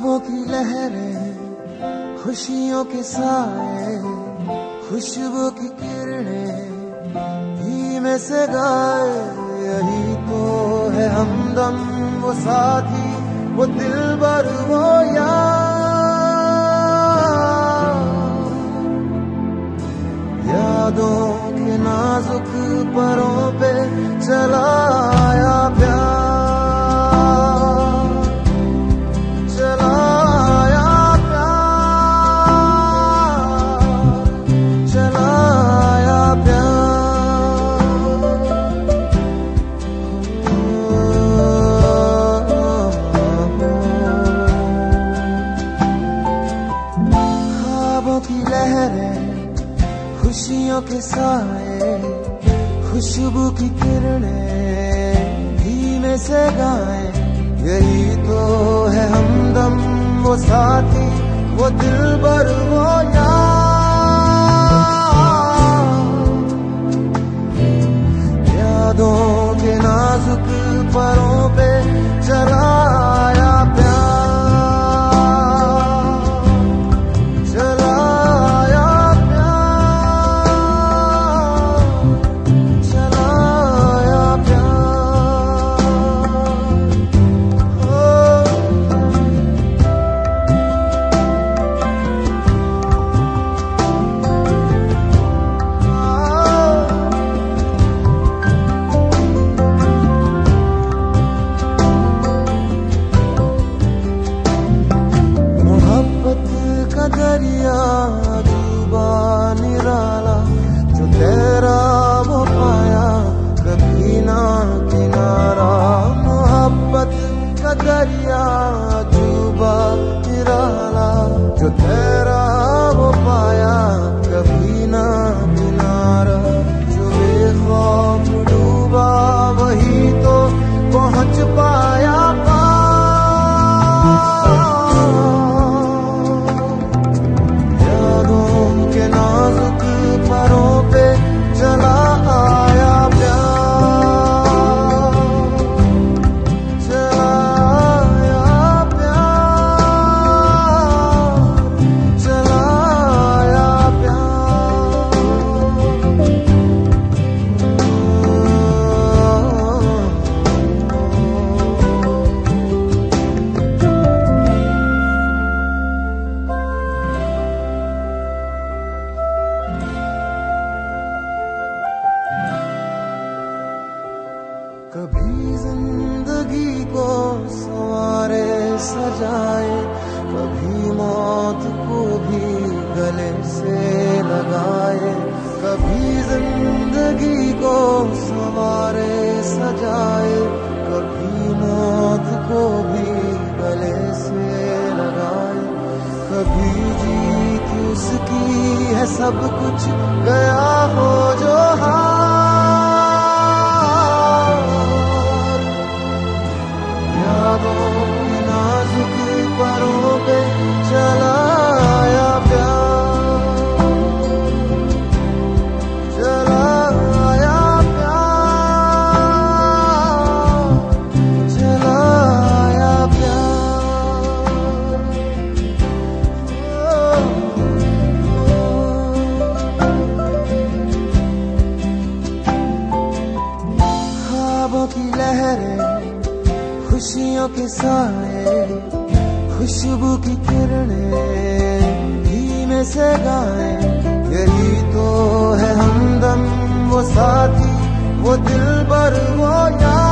ख्वाबों की लहरें, खुशियों के साए, खुशबू की किरणें धीमे से गाए। यही तो है हमदम, वो साथी, वो दिलबर, वो यादों के नाजुक परों पे चलाया प्यार, चलाया प्यार, चलाया प्यार। ख्वाबों की लहरें, खुशियों के साए, खुशबू की किरणें धीमे से गाए। यही तो है हमदम, वो साथी, वो दिलबर, वो यादों के नाजुक परों पे चलाया प्यार, चलाया दरिया डूबा निराला, जो तेरा वो पाया कभी ना किनारा। मोहब्बत का दरिया डूबा निराला, जो तेरा वो पाया कभी ना किनारा। जो बेखौफ डूबा वही तो पहुंच पाया पार। नाजुक परों पे चला आया प्यार, चलाया प्यार, चलाया प्यार। कभी जिंदगी को संवारे सजाए, कभी मौत को भी गले से लगाए। कभी जिंदगी को संवारे सजाए, कभी मौत को भी गले से लगाए। कभी जीत उसकी है सब कुछ गया हो जो नाजुक परों पे चलाया प्यार, चलाया प्यार, चलाया प्यार। ख्वाबों की लहरें, खुशियों के साए, खुशबू की किरणें धीमे से गाए। यही तो है हमदम, वो साथी, वो दिलबर, वो यार।